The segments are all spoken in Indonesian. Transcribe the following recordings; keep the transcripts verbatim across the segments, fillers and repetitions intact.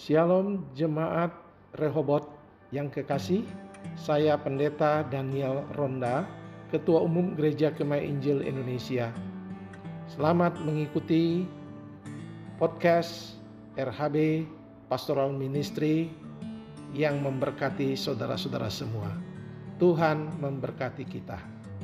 Shalom Jemaat Rehobot yang kekasih, saya Pendeta Daniel Ronda, Ketua Umum Gereja Kemai Injil Indonesia. Selamat mengikuti podcast R H B Pastoral Ministry yang memberkati saudara-saudara semua. Tuhan memberkati kita.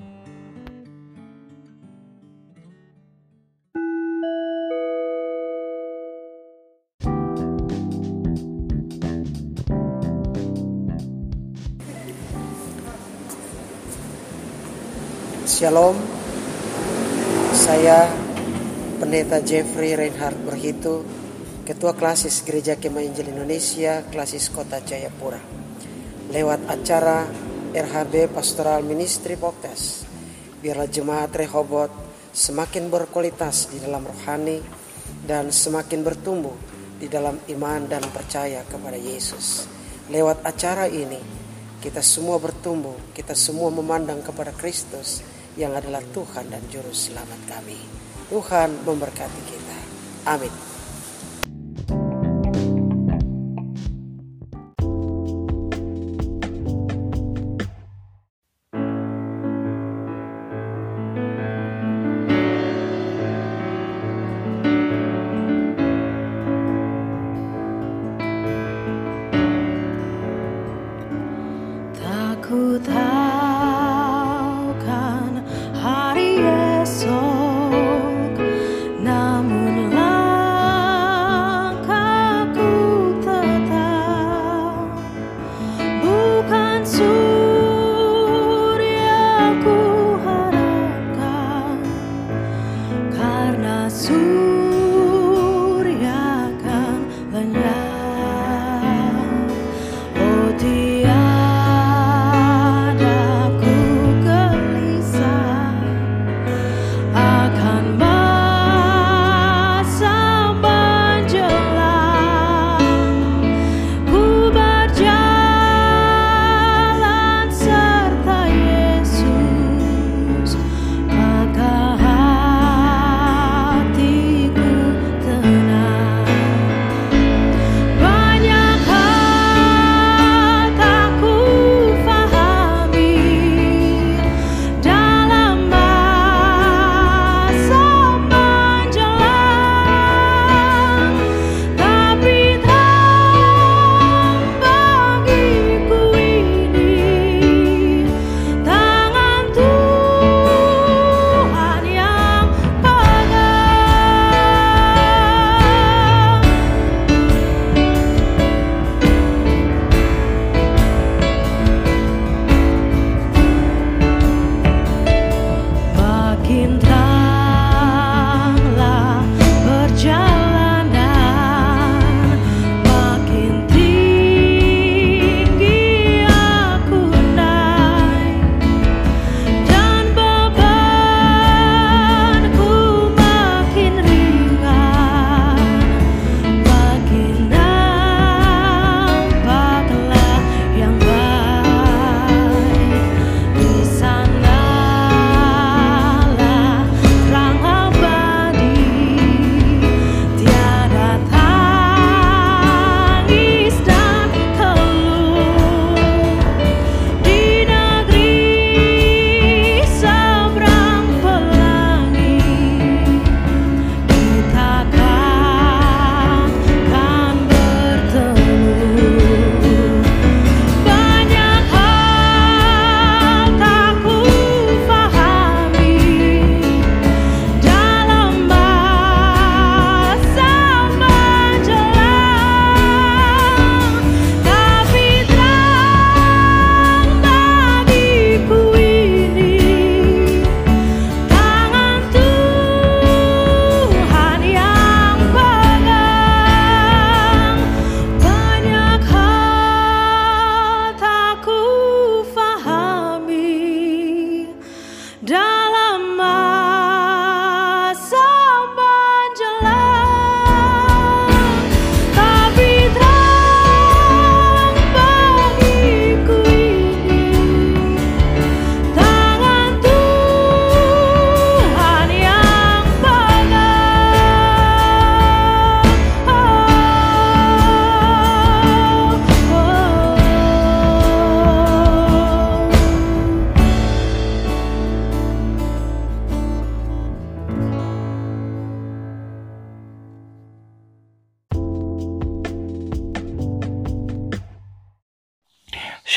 Shalom, saya Pendeta Jeffrey Reinhard Berhitu, Ketua Klasis Gereja Kemai Injil Indonesia, Klasis Kota Jayapura. Lewat acara R H B Pastoral Ministry Podcast, biarlah jemaat Rehobot semakin berkualitas di dalam rohani dan semakin bertumbuh di dalam iman dan percaya kepada Yesus. Lewat acara ini, kita semua bertumbuh, kita semua memandang kepada Kristus yang adalah Tuhan dan Juru Selamat kami. Tuhan memberkati kita. Amin. Ku tahu kan hari esok, namun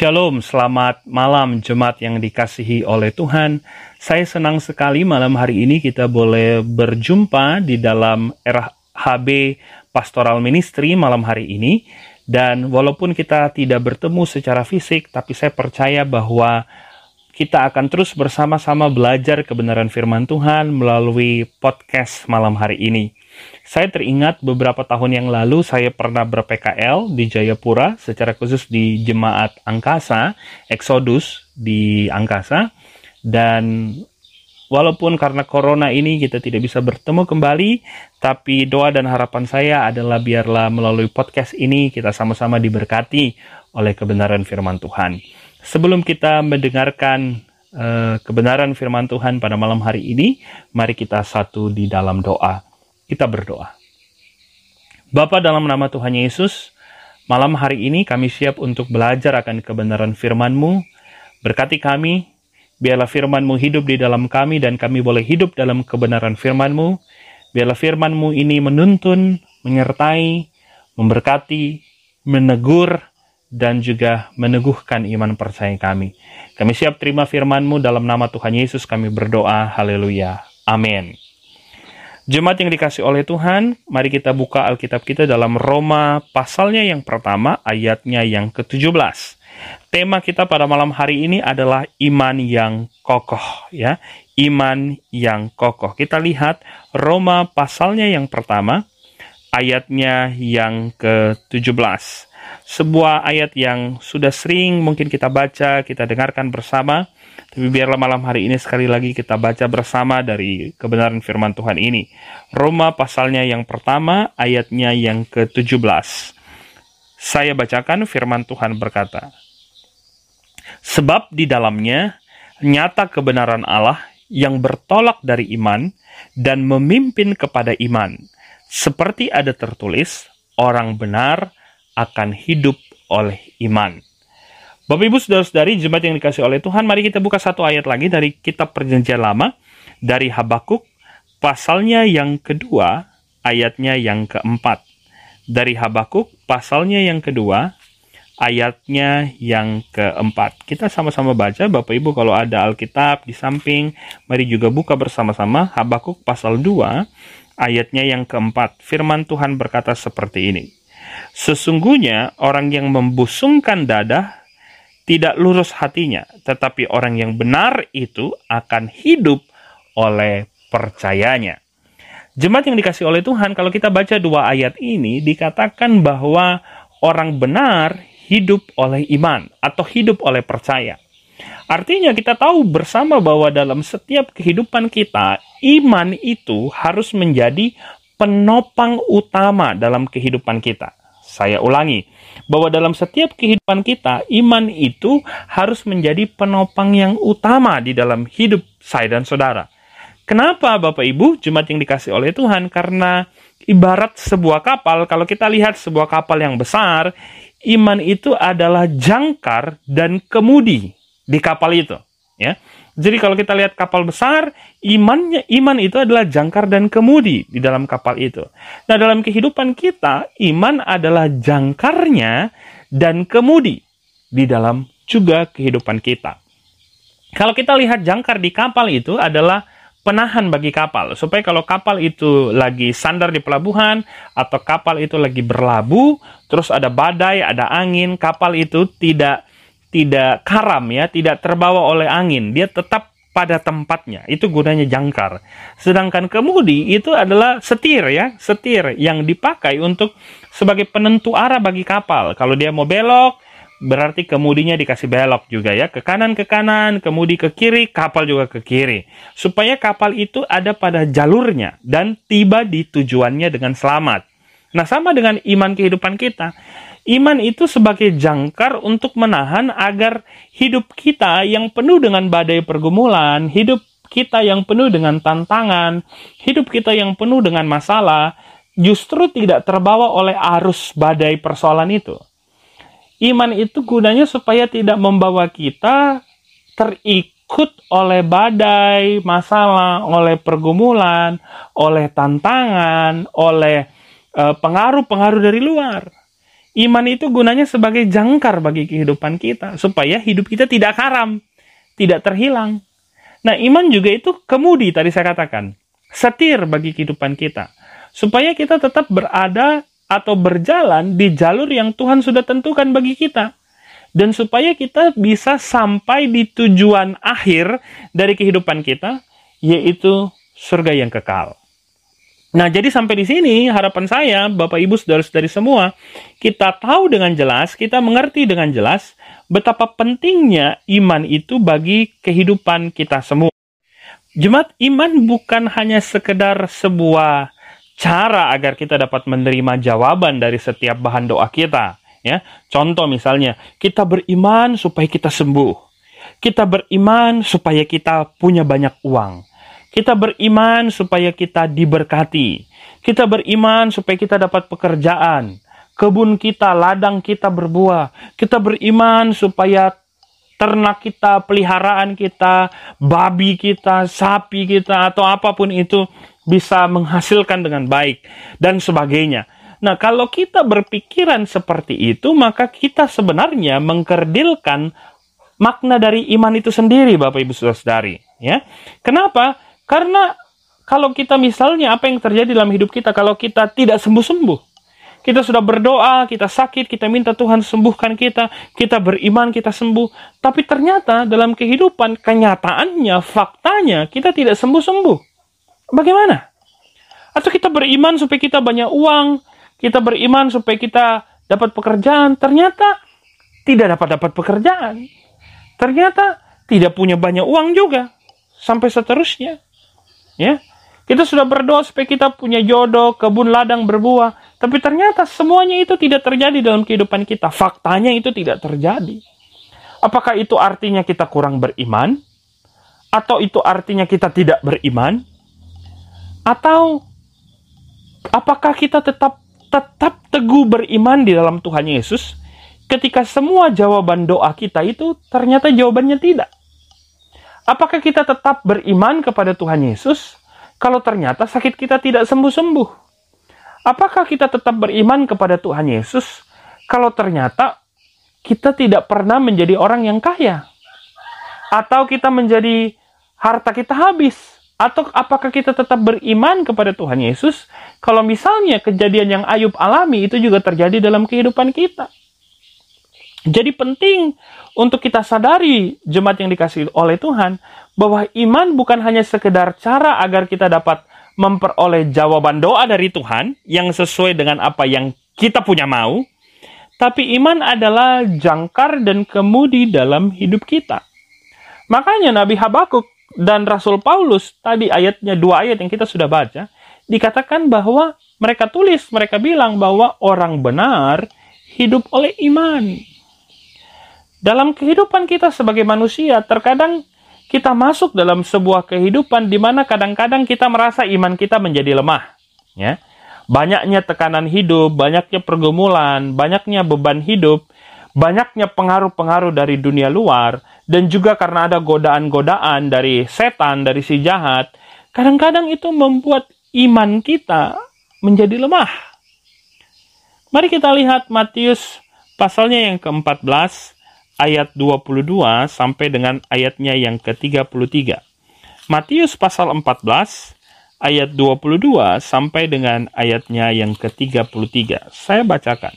Shalom, selamat malam jemaat yang dikasihi oleh Tuhan. Saya senang sekali malam hari ini kita boleh berjumpa di dalam R H B Pastoral Ministry malam hari ini. Dan walaupun kita tidak bertemu secara fisik, tapi saya percaya bahwa kita akan terus bersama-sama belajar kebenaran firman Tuhan melalui podcast malam hari ini. Saya teringat beberapa tahun yang lalu saya pernah ber-P K L di Jayapura, secara khusus di Jemaat Angkasa, Exodus di Angkasa. Dan walaupun karena corona ini kita tidak bisa bertemu kembali, tapi doa dan harapan saya adalah biarlah melalui podcast ini kita sama-sama diberkati oleh kebenaran firman Tuhan. Sebelum kita mendengarkan uh, kebenaran firman Tuhan pada malam hari ini, mari kita satu di dalam doa. Kita berdoa. Bapa, dalam nama Tuhan Yesus, malam hari ini kami siap untuk belajar akan kebenaran firman-Mu. Berkati kami, biarlah firman-Mu hidup di dalam kami dan kami boleh hidup dalam kebenaran firman-Mu. Biarlah firman-Mu ini menuntun, menyertai, memberkati, menegur, dan juga meneguhkan iman percaya kami. Kami siap terima firman-Mu dalam nama Tuhan Yesus kami berdoa. Haleluya. Amin. Jemaat yang dikasih oleh Tuhan, mari kita buka Alkitab kita dalam Roma pasalnya yang pertama, ayatnya yang ke tujuh belas. Tema kita pada malam hari ini adalah iman yang kokoh, ya. Iman yang kokoh. Kita lihat Roma pasalnya yang pertama, ayatnya yang ke tujuh belas. Sebuah ayat yang sudah sering mungkin kita baca, kita dengarkan bersama. Tapi biarlah malam hari ini sekali lagi kita baca bersama dari kebenaran firman Tuhan ini. Roma pasalnya yang pertama, ayatnya yang ke tujuh belas. Saya bacakan firman Tuhan berkata, sebab di dalamnya nyata kebenaran Allah yang bertolak dari iman dan memimpin kepada iman. Seperti ada tertulis, orang benar akan hidup oleh iman. Bapak Ibu Saudara-saudari jemaat yang dikasih oleh Tuhan, mari kita buka satu ayat lagi dari kitab Perjanjian Lama, dari Habakuk, pasalnya yang kedua, ayatnya yang keempat. Dari Habakuk, pasalnya yang kedua, ayatnya yang keempat. Kita sama-sama baca, Bapak Ibu kalau ada Alkitab di samping, mari juga buka bersama-sama Habakuk pasal dua, ayatnya yang keempat. Firman Tuhan berkata seperti ini. Sesungguhnya orang yang membusungkan dada tidak lurus hatinya, tetapi orang yang benar itu akan hidup oleh percayanya. Jemaat yang dikasih oleh Tuhan, kalau kita baca dua ayat ini, dikatakan bahwa orang benar hidup oleh iman atau hidup oleh percaya. Artinya kita tahu bersama bahwa dalam setiap kehidupan kita, iman itu harus menjadi penopang utama dalam kehidupan kita. Saya ulangi, bahwa dalam setiap kehidupan kita, iman itu harus menjadi penopang yang utama di dalam hidup saya dan saudara. Kenapa Bapak Ibu, jemaat yang dikasih oleh Tuhan? Karena ibarat sebuah kapal, kalau kita lihat sebuah kapal yang besar, iman itu adalah jangkar dan kemudi di kapal itu. Ya. Jadi kalau kita lihat kapal besar, imannya iman itu adalah jangkar dan kemudi di dalam kapal itu. Nah, dalam kehidupan kita, iman adalah jangkarnya dan kemudi di dalam juga kehidupan kita. Kalau kita lihat jangkar di kapal itu adalah penahan bagi kapal, supaya kalau kapal itu lagi sandar di pelabuhan atau kapal itu lagi berlabuh, terus ada badai, ada angin, kapal itu tidak tidak karam ya, tidak terbawa oleh angin, dia tetap pada tempatnya. Itu gunanya jangkar. Sedangkan kemudi itu adalah setir ya, setir yang dipakai untuk sebagai penentu arah bagi kapal. Kalau dia mau belok, berarti kemudinya dikasih belok juga ya, ke kanan ke kanan, kemudi ke kiri, kapal juga ke kiri. Supaya kapal itu ada pada jalurnya dan tiba di tujuannya dengan selamat. Nah, sama dengan iman kehidupan kita. Iman itu sebagai jangkar untuk menahan agar hidup kita yang penuh dengan badai pergumulan, hidup kita yang penuh dengan tantangan, hidup kita yang penuh dengan masalah, justru tidak terbawa oleh arus badai persoalan itu. Iman itu gunanya supaya tidak membawa kita terikut oleh badai, masalah, oleh pergumulan, oleh tantangan, oleh uh, pengaruh-pengaruh dari luar. Iman itu gunanya sebagai jangkar bagi kehidupan kita, supaya hidup kita tidak karam, tidak terhilang. Nah, iman juga itu kemudi, tadi saya katakan, setir bagi kehidupan kita, supaya kita tetap berada atau berjalan di jalur yang Tuhan sudah tentukan bagi kita, dan supaya kita bisa sampai di tujuan akhir dari kehidupan kita, yaitu surga yang kekal. Nah, jadi sampai di sini harapan saya, Bapak Ibu Saudara-saudari semua, kita tahu dengan jelas, kita mengerti dengan jelas betapa pentingnya iman itu bagi kehidupan kita semua. Jemaat, iman bukan hanya sekedar sebuah cara agar kita dapat menerima jawaban dari setiap bahan doa kita, ya. Contoh misalnya, kita beriman supaya kita sembuh. Kita beriman supaya kita punya banyak uang. Kita beriman supaya kita diberkati. Kita beriman supaya kita dapat pekerjaan. Kebun kita, ladang kita berbuah. Kita beriman supaya ternak kita, peliharaan kita, babi kita, sapi kita, atau apapun itu bisa menghasilkan dengan baik, dan sebagainya. Nah, kalau kita berpikiran seperti itu, maka kita sebenarnya mengkerdilkan makna dari iman itu sendiri, Bapak Ibu Saudara-saudari. Ya. Kenapa? Karena kalau kita misalnya, apa yang terjadi dalam hidup kita kalau kita tidak sembuh-sembuh? Kita sudah berdoa, kita sakit, kita minta Tuhan sembuhkan kita, kita beriman, kita sembuh. Tapi ternyata dalam kehidupan, kenyataannya, faktanya, kita tidak sembuh-sembuh. Bagaimana? Atau kita beriman supaya kita banyak uang, kita beriman supaya kita dapat pekerjaan, ternyata tidak dapat-dapat pekerjaan. Ternyata tidak punya banyak uang juga, sampai seterusnya. Ya, kita sudah berdoa supaya kita punya jodoh, kebun ladang berbuah, tapi ternyata semuanya itu tidak terjadi dalam kehidupan kita. Faktanya itu tidak terjadi. Apakah itu artinya kita kurang beriman? Atau itu artinya kita tidak beriman? Atau apakah kita tetap tetap teguh beriman di dalam Tuhan Yesus ketika semua jawaban doa kita itu ternyata jawabannya tidak? Apakah kita tetap beriman kepada Tuhan Yesus kalau ternyata sakit kita tidak sembuh-sembuh? Apakah kita tetap beriman kepada Tuhan Yesus kalau ternyata kita tidak pernah menjadi orang yang kaya? Atau kita menjadi harta kita habis? Atau apakah kita tetap beriman kepada Tuhan Yesus kalau misalnya kejadian yang Ayub alami itu juga terjadi dalam kehidupan kita? Jadi penting untuk kita sadari, jemaat yang dikasihi oleh Tuhan, bahwa iman bukan hanya sekedar cara agar kita dapat memperoleh jawaban doa dari Tuhan yang sesuai dengan apa yang kita punya mau, tapi iman adalah jangkar dan kemudi dalam hidup kita. Makanya Nabi Habakuk dan Rasul Paulus, tadi ayatnya dua ayat yang kita sudah baca, dikatakan bahwa mereka tulis, mereka bilang bahwa orang benar hidup oleh iman. Dalam kehidupan kita sebagai manusia, terkadang kita masuk dalam sebuah kehidupan di mana kadang-kadang kita merasa iman kita menjadi lemah. Ya. Banyaknya tekanan hidup, banyaknya pergumulan, banyaknya beban hidup, banyaknya pengaruh-pengaruh dari dunia luar, dan juga karena ada godaan-godaan dari setan, dari si jahat, kadang-kadang itu membuat iman kita menjadi lemah. Mari kita lihat Matius pasalnya yang keempat belas, ayat dua puluh dua sampai dengan ayatnya yang ke tiga puluh tiga. Matius pasal empat belas ayat dua puluh dua sampai dengan ayatnya yang ke tiga puluh tiga. Saya bacakan.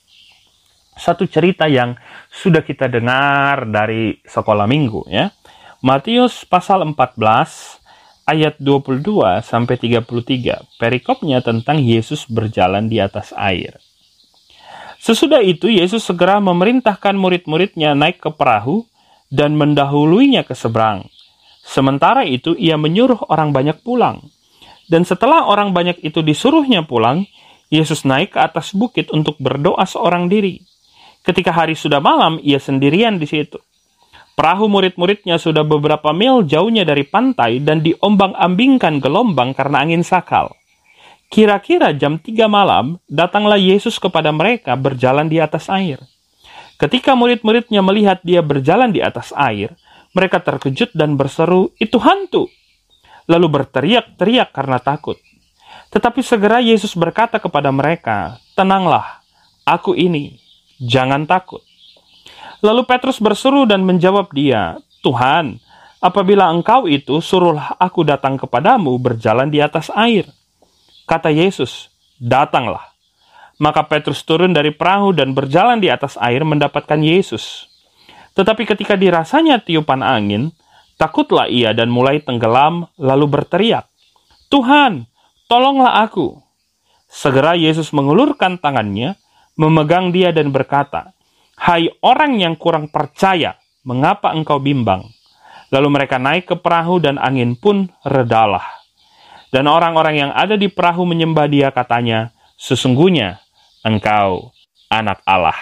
Satu cerita yang sudah kita dengar dari sekolah minggu, ya. Matius pasal empat belas ayat dua puluh dua sampai tiga puluh tiga. Perikopnya tentang Yesus berjalan di atas air. Sesudah itu, Yesus segera memerintahkan murid-muridnya naik ke perahu dan mendahuluinya ke seberang. Sementara itu, ia menyuruh orang banyak pulang. Dan setelah orang banyak itu disuruhnya pulang, Yesus naik ke atas bukit untuk berdoa seorang diri. Ketika hari sudah malam, ia sendirian di situ. Perahu murid-muridnya sudah beberapa mil jauhnya dari pantai dan diombang-ambingkan gelombang karena angin sakal. Kira-kira jam tiga malam, datanglah Yesus kepada mereka berjalan di atas air. Ketika murid-muridnya melihat dia berjalan di atas air, mereka terkejut dan berseru, "Itu hantu!" Lalu berteriak-teriak karena takut. Tetapi segera Yesus berkata kepada mereka, "Tenanglah, Aku ini, jangan takut." Lalu Petrus berseru dan menjawab dia, "Tuhan, apabila Engkau itu, suruhlah aku datang kepadamu berjalan di atas air." Kata Yesus, "Datanglah." Maka Petrus turun dari perahu dan berjalan di atas air mendapatkan Yesus. Tetapi ketika dirasanya tiupan angin, takutlah ia dan mulai tenggelam, lalu berteriak, "Tuhan, tolonglah aku." Segera Yesus mengulurkan tangannya, memegang dia dan berkata, "Hai orang yang kurang percaya, mengapa engkau bimbang?" Lalu mereka naik ke perahu dan angin pun redalah. Dan orang-orang yang ada di perahu menyembah dia, katanya, "Sesungguhnya Engkau anak Allah."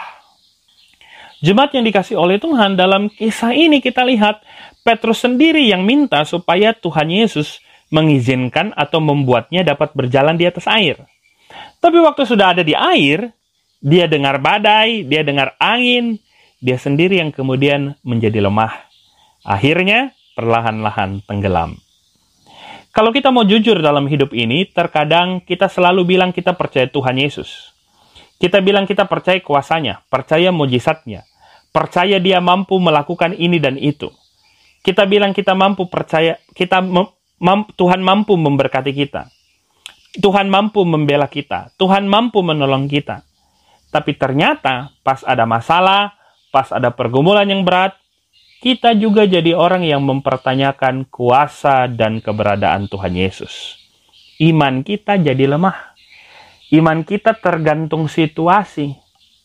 Jemaat yang dikasih oleh Tuhan, dalam kisah ini kita lihat Petrus sendiri yang minta supaya Tuhan Yesus mengizinkan atau membuatnya dapat berjalan di atas air. Tapi waktu sudah ada di air, dia dengar badai, dia dengar angin, dia sendiri yang kemudian menjadi lemah. Akhirnya perlahan-lahan tenggelam. Kalau kita mau jujur dalam hidup ini, terkadang kita selalu bilang kita percaya Tuhan Yesus. Kita bilang kita percaya kuasanya, percaya mujizatnya, percaya dia mampu melakukan ini dan itu. Kita bilang kita mampu percaya, kita mem, Tuhan mampu memberkati kita. Tuhan mampu membela kita. Tuhan mampu menolong kita. Tapi ternyata pas ada masalah, pas ada pergumulan yang berat, kita juga jadi orang yang mempertanyakan kuasa dan keberadaan Tuhan Yesus. Iman kita jadi lemah. Iman kita tergantung situasi.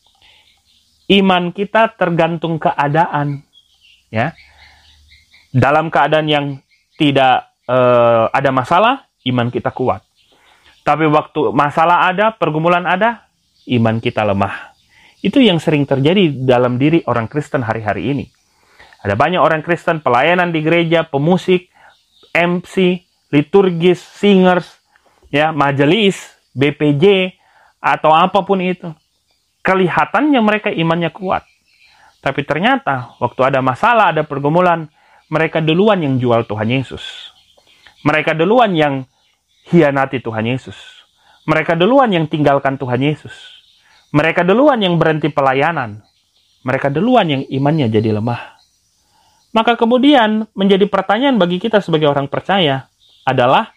Iman kita tergantung keadaan. Ya. Dalam keadaan yang tidak uh, ada masalah, iman kita kuat. Tapi waktu masalah ada, pergumulan ada, iman kita lemah. Itu yang sering terjadi dalam diri orang Kristen hari-hari ini. Ada banyak orang Kristen pelayanan di gereja, pemusik, M C, liturgis, singers, ya, majelis, B P J, atau apapun itu. Kelihatannya mereka imannya kuat. Tapi ternyata waktu ada masalah, ada pergumulan, mereka duluan yang jual Tuhan Yesus. Mereka duluan yang hianati Tuhan Yesus. Mereka duluan yang tinggalkan Tuhan Yesus. Mereka duluan yang berhenti pelayanan. Mereka duluan yang imannya jadi lemah. Maka kemudian menjadi pertanyaan bagi kita sebagai orang percaya adalah,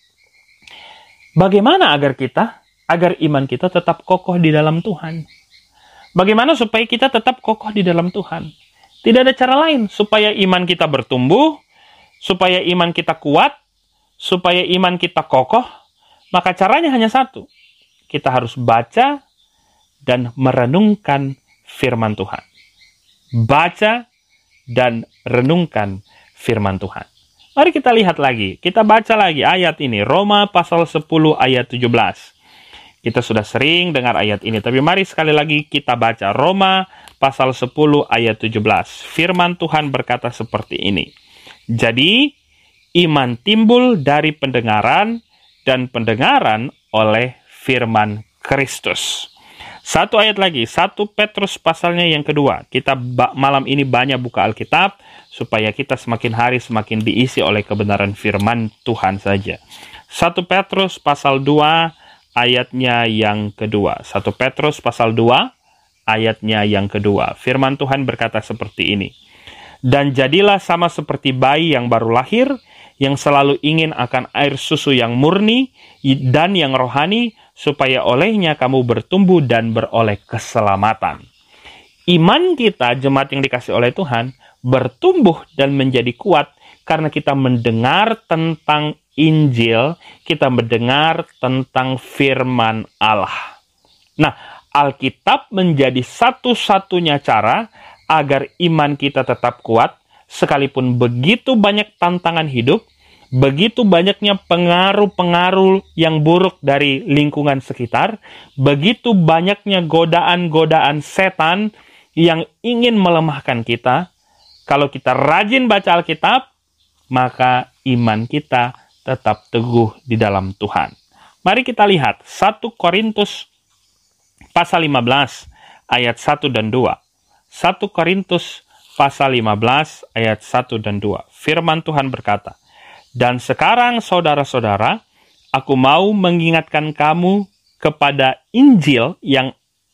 bagaimana agar kita, agar iman kita tetap kokoh di dalam Tuhan? Bagaimana supaya kita tetap kokoh di dalam Tuhan? Tidak ada cara lain supaya iman kita bertumbuh, supaya iman kita kuat, supaya iman kita kokoh. Maka caranya hanya satu. Kita harus baca dan merenungkan firman Tuhan. Baca dan renungkan firman Tuhan. Mari kita lihat lagi. Kita baca lagi ayat ini. Roma pasal sepuluh ayat tujuh belas. Kita sudah sering dengar ayat ini, tapi mari sekali lagi kita baca Roma pasal sepuluh ayat tujuh belas. Firman Tuhan berkata seperti ini. Jadi, iman timbul dari pendengaran dan pendengaran oleh firman Kristus. Satu ayat lagi, satu Petrus pasalnya yang kedua. Kita malam ini banyak buka Alkitab supaya kita semakin hari semakin diisi oleh kebenaran firman Tuhan saja. satu Petrus pasal dua ayatnya yang kedua. satu Petrus pasal dua ayatnya yang kedua. Firman Tuhan berkata seperti ini. Dan jadilah sama seperti bayi yang baru lahir, yang selalu ingin akan air susu yang murni dan yang rohani, supaya olehnya kamu bertumbuh dan beroleh keselamatan. Iman kita, jemaat yang dikasih oleh Tuhan, bertumbuh dan menjadi kuat karena kita mendengar tentang Injil, kita mendengar tentang firman Allah. Nah, Alkitab menjadi satu-satunya cara agar iman kita tetap kuat, sekalipun begitu banyak tantangan hidup, begitu banyaknya pengaruh-pengaruh yang buruk dari lingkungan sekitar, begitu banyaknya godaan-godaan setan yang ingin melemahkan kita. Kalau kita rajin baca Alkitab, maka iman kita tetap teguh di dalam Tuhan. Mari kita lihat satu Korintus pasal lima belas ayat satu dan dua. satu Korintus pasal lima belas ayat satu dan dua. Firman Tuhan berkata, "Dan sekarang saudara-saudara, aku mau mengingatkan kamu kepada Injil yang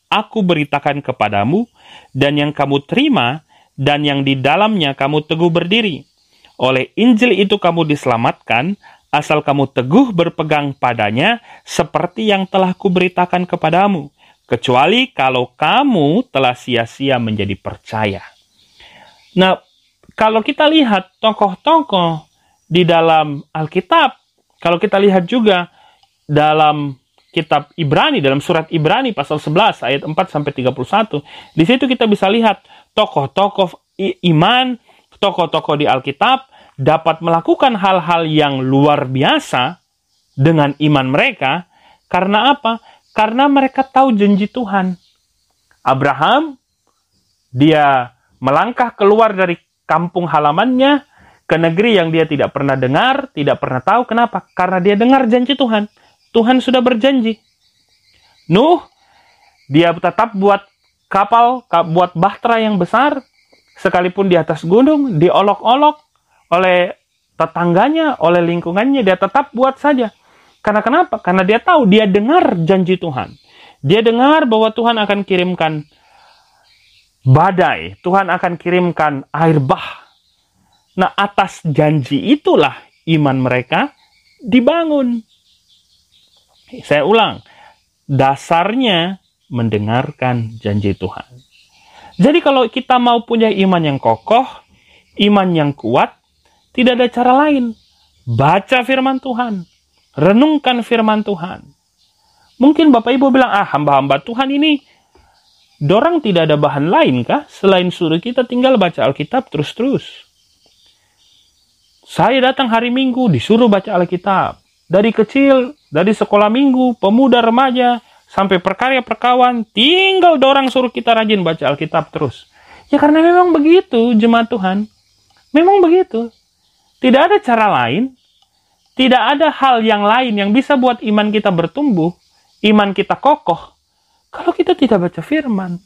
aku beritakan kepadamu, dan yang kamu terima, dan yang di dalamnya kamu teguh berdiri. Oleh Injil itu kamu diselamatkan, asal kamu teguh berpegang padanya, seperti yang telah kuberitakan kepadamu, kecuali kalau kamu telah sia-sia menjadi percaya. Nah, kalau kita lihat tokoh-tokoh di dalam Alkitab, kalau kita lihat juga dalam kitab Ibrani, dalam surat Ibrani pasal sebelas ayat empat sampai tiga puluh satu, di situ kita bisa lihat tokoh-tokoh iman, tokoh-tokoh di Alkitab dapat melakukan hal-hal yang luar biasa dengan iman mereka. Karena apa? Karena mereka tahu janji Tuhan. Abraham, dia melangkah keluar dari kampung halamannya ke negeri yang dia tidak pernah dengar, tidak pernah tahu. Kenapa? Karena dia dengar janji Tuhan. Tuhan sudah berjanji. Nuh, dia tetap buat kapal, buat bahtera yang besar, sekalipun di atas gunung, diolok-olok oleh tetangganya, oleh lingkungannya, dia tetap buat saja. Karena kenapa? Karena dia tahu, dia dengar janji Tuhan. Dia dengar bahwa Tuhan akan kirimkan badai, Tuhan akan kirimkan air bah. Nah, atas janji itulah iman mereka dibangun. Saya ulang, dasarnya mendengarkan janji Tuhan. Jadi kalau kita mau punya iman yang kokoh, iman yang kuat, tidak ada cara lain. Baca firman Tuhan. Renungkan firman Tuhan. Mungkin Bapak Ibu bilang, ah hamba-hamba Tuhan ini, dorang tidak ada bahan lain kah? Selain suruh kita tinggal baca Alkitab terus-terus. Saya datang hari Minggu, disuruh baca Alkitab. Dari kecil, dari sekolah minggu, pemuda, remaja, sampai perkarya perkawan, tinggal dorang suruh kita rajin baca Alkitab terus. Ya karena memang begitu, jemaat Tuhan. Memang begitu. Tidak ada cara lain, tidak ada hal yang lain yang bisa buat iman kita bertumbuh, iman kita kokoh, kalau kita tidak baca firman.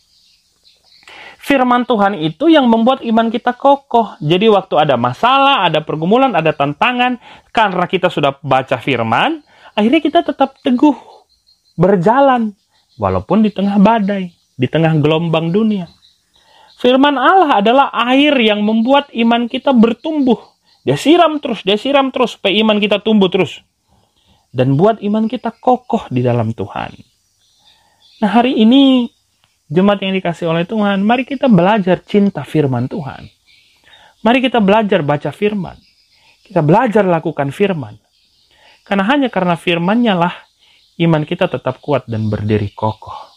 Firman Tuhan itu yang membuat iman kita kokoh. Jadi waktu ada masalah, ada pergumulan, ada tantangan, karena kita sudah baca firman, akhirnya kita tetap teguh berjalan, walaupun di tengah badai, di tengah gelombang dunia. Firman Allah adalah air yang membuat iman kita bertumbuh. Dia siram terus, dia siram terus, supaya iman kita tumbuh terus. Dan buat iman kita kokoh di dalam Tuhan. Nah, hari ini, jemaat yang dikasih oleh Tuhan, mari kita belajar cinta firman Tuhan. Mari kita belajar baca firman. Kita belajar lakukan firman. Karena hanya karena firman-Nya lah, iman kita tetap kuat dan berdiri kokoh.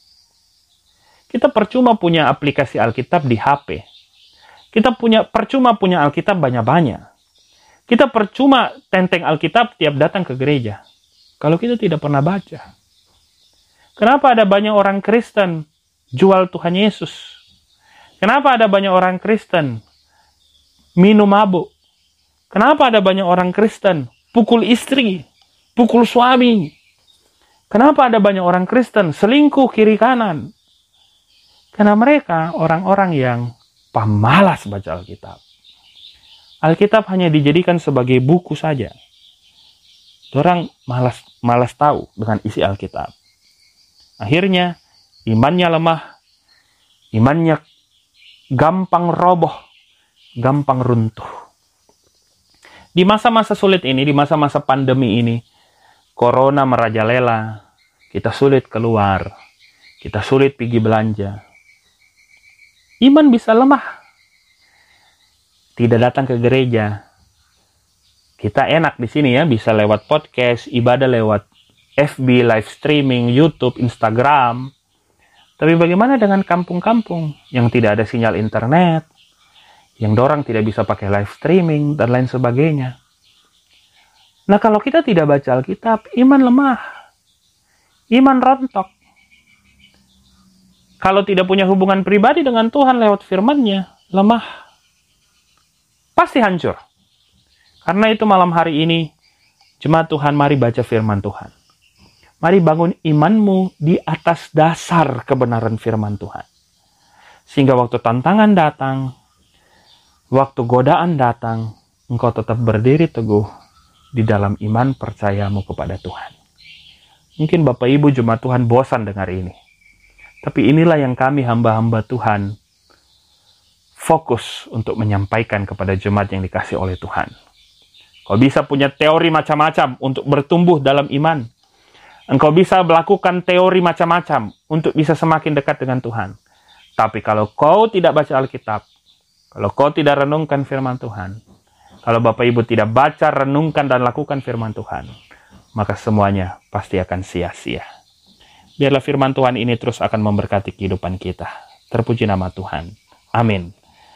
Kita percuma punya aplikasi Alkitab di H P. Kita punya percuma punya Alkitab banyak-banyak. Kita percuma tenteng Alkitab tiap datang ke gereja. Kalau kita tidak pernah baca. Kenapa ada banyak orang Kristen jual Tuhan Yesus? Kenapa ada banyak orang Kristen minum mabuk? Kenapa ada banyak orang Kristen pukul istri, pukul suami? Kenapa ada banyak orang Kristen selingkuh kiri kanan? Karena mereka orang-orang yang pemalas baca Alkitab. Alkitab hanya dijadikan sebagai buku saja. Orang malas malas tahu dengan isi Alkitab. Akhirnya imannya lemah, imannya gampang roboh, gampang runtuh. Di masa-masa sulit ini, di masa-masa pandemi ini, corona merajalela, kita sulit keluar, kita sulit pergi belanja. Iman bisa lemah. Tidak datang ke gereja. Kita enak di sini ya, bisa lewat podcast, ibadah lewat F B, live streaming, YouTube, Instagram. Tapi bagaimana dengan kampung-kampung yang tidak ada sinyal internet, yang dorang tidak bisa pakai live streaming, dan lain sebagainya. Nah, kalau kita tidak baca Alkitab, iman lemah. Iman rontok. Kalau tidak punya hubungan pribadi dengan Tuhan lewat firman-Nya, lemah. Pasti hancur. Karena itu malam hari ini, jemaat Tuhan, mari baca firman Tuhan. Mari bangun imanmu di atas dasar kebenaran firman Tuhan. Sehingga waktu tantangan datang, waktu godaan datang, engkau tetap berdiri teguh di dalam iman percayamu kepada Tuhan. Mungkin Bapak Ibu jemaat Tuhan bosan dengar ini. Tapi inilah yang kami hamba-hamba Tuhan fokus untuk menyampaikan kepada jemaat yang dikasih oleh Tuhan. Kau bisa punya teori macam-macam untuk bertumbuh dalam iman. Engkau bisa melakukan teori macam-macam untuk bisa semakin dekat dengan Tuhan. Tapi kalau kau tidak baca Alkitab, kalau kau tidak renungkan firman Tuhan, kalau Bapak Ibu tidak baca, renungkan, dan lakukan firman Tuhan, maka semuanya pasti akan sia-sia. Biarlah firman Tuhan ini terus akan memberkati kehidupan kita. Terpuji nama Tuhan. Amin.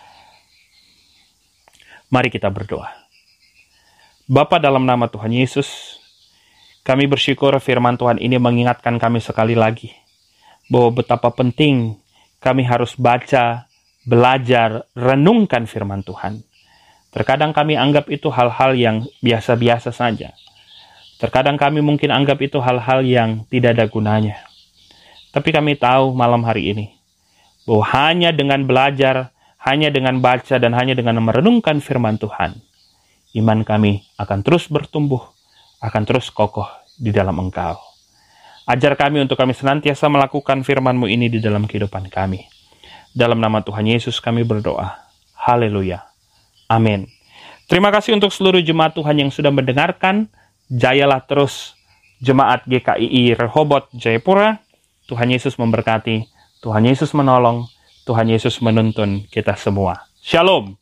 Mari kita berdoa. Bapa, dalam nama Tuhan Yesus, kami bersyukur firman Tuhan ini mengingatkan kami sekali lagi bahwa betapa penting kami harus baca, belajar, renungkan firman Tuhan. Terkadang kami anggap itu hal-hal yang biasa-biasa saja. Terkadang kami mungkin anggap itu hal-hal yang tidak ada gunanya. Tapi kami tahu malam hari ini bahwa hanya dengan belajar, hanya dengan baca, dan hanya dengan merenungkan firman Tuhan, iman kami akan terus bertumbuh, akan terus kokoh di dalam Engkau. Ajar kami untuk kami senantiasa melakukan firman-Mu ini di dalam kehidupan kami. Dalam nama Tuhan Yesus kami berdoa. Haleluya. Amin. Terima kasih untuk seluruh jemaat Tuhan yang sudah mendengarkan. Jayalah terus jemaat G K I I Rehoboth Jayapura. Tuhan Yesus memberkati, Tuhan Yesus menolong, Tuhan Yesus menuntun kita semua. Shalom.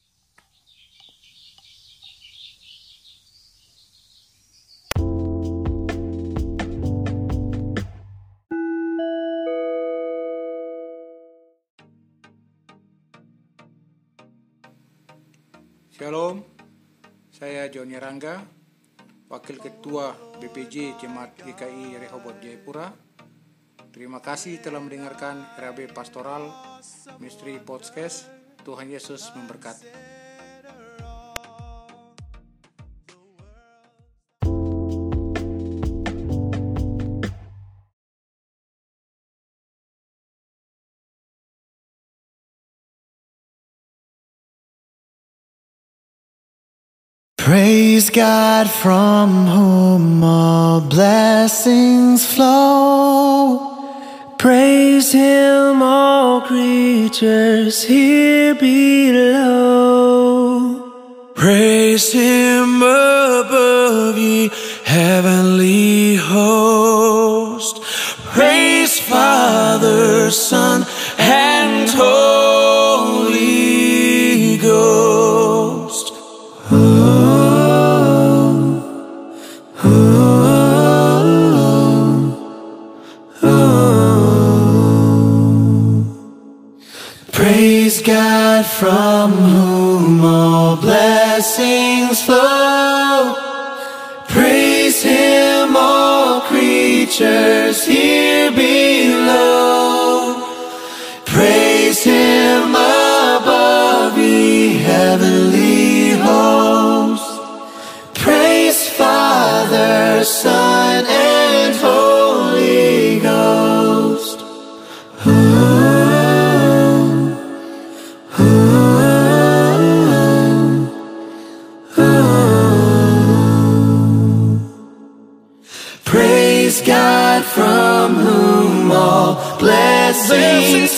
Shalom, saya Joni Rangga, Wakil Ketua B P J Jemaat G K I Rehoboth Jayapura. Terima kasih telah mendengarkan R A B Pastoral Ministry Podcast. Tuhan Yesus memberkati. Praise God from whom all blessings flow. Praise Him, all creatures here below. Praise Him above, ye heavenly host. Praise Father, Son, and Holy Ghost. Praise God from whom all blessings flow. Praise Him, all creatures here below. Praise Him above, ye heavenly hosts. Praise Father, Son, and Holy Ghost. Praise God from whom all blessings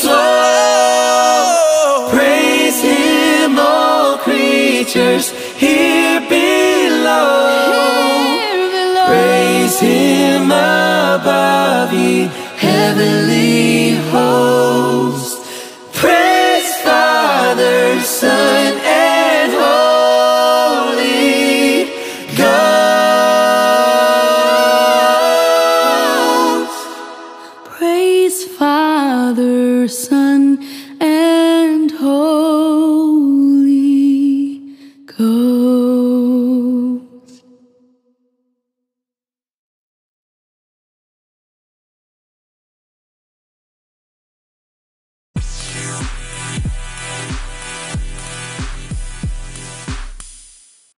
flow. Praise Him, all creatures here below. Praise Him above, ye heavenly hosts.